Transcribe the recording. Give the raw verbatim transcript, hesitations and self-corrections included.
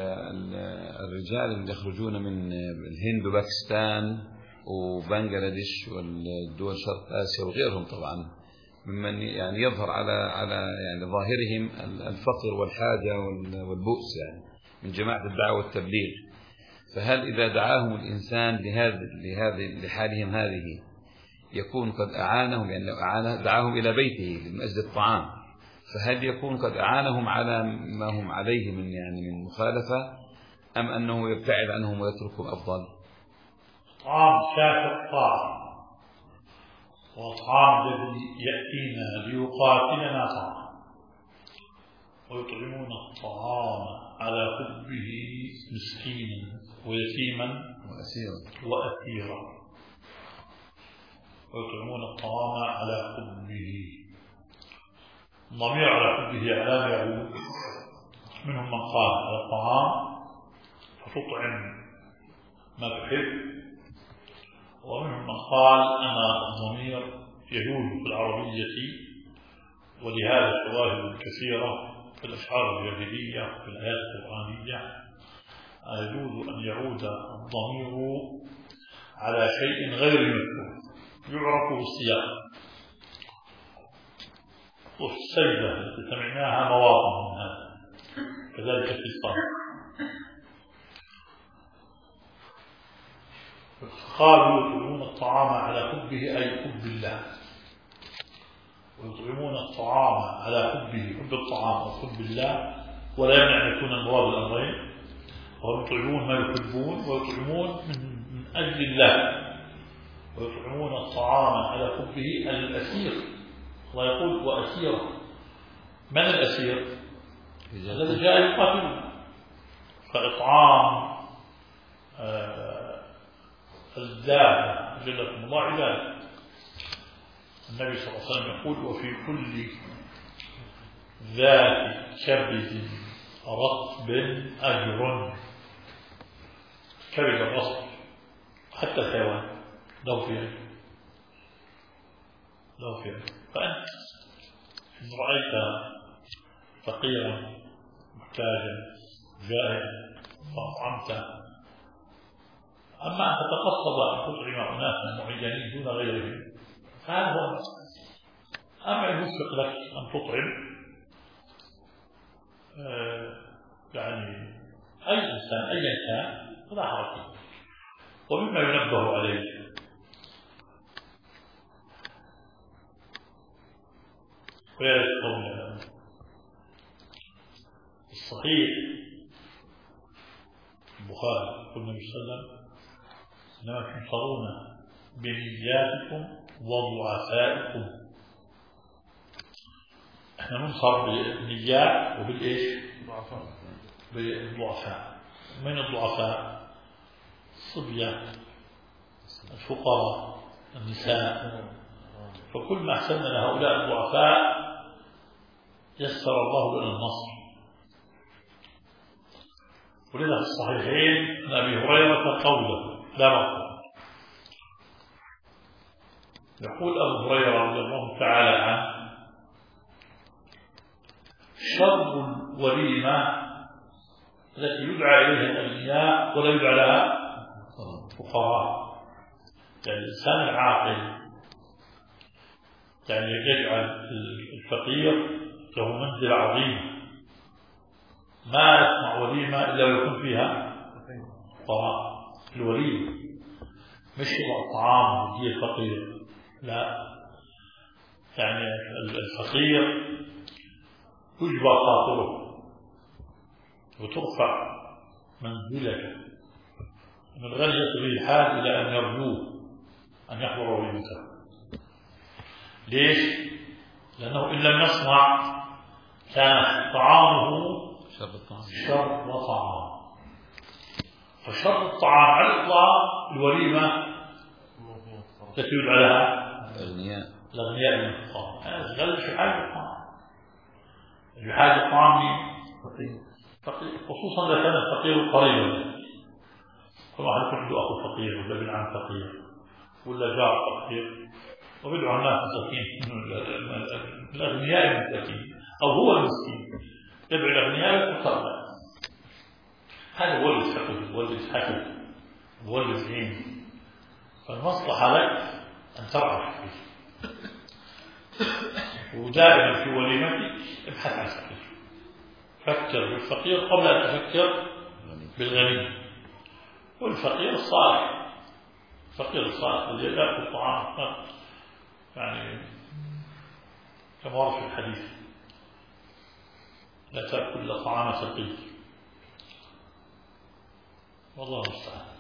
الرجال اللي يخرجون من الهند وباكستان وبنغلاديش والدول شرق آسيا وغيرهم طبعا ممن يعني يظهر على على يعني ظاهرهم الفقر والحاجة والبؤس يعني من جماعة الدعوة والتبليغ. فهل إذا دعاهم الإنسان لهذه لهذه لحالهم هذه يكون قد أعانهم، يعني لو أعانه دعاهم إلى بيته من أجل الطعام، فهل يكون قد أعانهم على ما هم عليه من يعني من مخالفة، أم أنه يبتعد عنهم ويتركهم أفضل؟ طعام شاف الطعام وطعام الذي يأتينا ليقاتلنا طعام، ويطعمون الطعام على حبه مسكينا ويتيما وأسيرا وأسيرا. ويطعمون الطعام على حبه، الضمير على حبه على يعود. منهم من قال على الطعام فتطعم ما تحب، ومنهم من قال أن الضمير يجوز في العربية، ولهذا شواهد كثيرة في الأشعار الجاهلية وفي الآيات القرآنية يجوز أن يعود الضمير على شيء غير مذكور يعرف بالسياق. وفي السيدة التي سمعناها مواطن من هذا، كذلك في الصلاة. قالوا يطعمون الطعام على حبه أي حب الله، ويطعمون الطعام على حبه حب الطعام وحب الله، ولا يمنع أن يكون المراد الأمرين. ويطعمون ما يحبون ويطعمون من أجل الله، ويطعمون الطعام على حبه الأسير. الله يقول وأسيرا. من الأسير؟ الذي جاء يقاتل. فإطعام آه الدابة جلكم الله عباده. النبي صلى الله عليه وسلم يقول وفي كل ذات كبد رطب أجر. كبد الرطب حتى الحيوان له فيه له فيه. فأنت إن رأيت فقيرا محتاجا جائعا فأطعمته، أما أن تتقصد أن تطعم أناسا معينين دون غيرهم فهذا هو. أما يوفق لك أن تطعم آه يعني أي إنسان أي كان فلا حرج. ومما ينبه عليه ويرد قولنا الصحيح البخاري يقول النبي صلى الله عليه وسلم إنما تنصرون بنياتكم وضعفائكم. احنا ننصر بالنيات وبالايش؟ بالضعفاء. من الضعفاء؟ الصبيان، الفقراء، النساء. فكل ما احسننا لهؤلاء الضعفاء يسر الله لنا النصر. ولذا في الصحيحين عن ابي هريره قوله لا مقصود. يقول ابو هريره رضي الله تعالى عنه شر الوليمه التي يدعى اليها الاغنياء ولا يدعى لها فقراء. يعني الانسان العاقل يعني يجعل الفقير له منزلة عظيمة، ما يسمع وليمة إلا ويكون فيها فقراء. الوليمة مش طعام يجي الفقير، لا، يعني الفقير يجبر خاطره وترفع منزلته. من الغني يصل الحال إلى أن يرجوه أن يحضر وليمته. ليش؟ لأنه إن لم يصنع كان طعامه شر الطعام شر طعام. فشر الطعام على الإطلاق الوليمة التي يدعى لها الأغنياء الأغنياء من الطعام. هذا غير في حاجة الطعام. في حاجة الطعام فقير، خصوصا إذا كان الفقير قريبا. كل واحد عنده أخو فقير ولا ابن عم فقير ولا جار فقير، وبدعو الناس مساكين الأغنياء المساكين، أو هو المسكين يدعو الأغنياء المساكين. هذا مولد فقه، مولد حكم، مولد علم. فالمصلحة لك أن ترعى الفقير، ودائما في وليمتك ابحث عن الفقير، فكر بالفقير قبل أن تفكر بالغني. والفقير الصالح، الفقير الصالح الذي يأكل طعام يعني كما ورد في الحديث: لا تأكل طعام فقير. والله المستعان.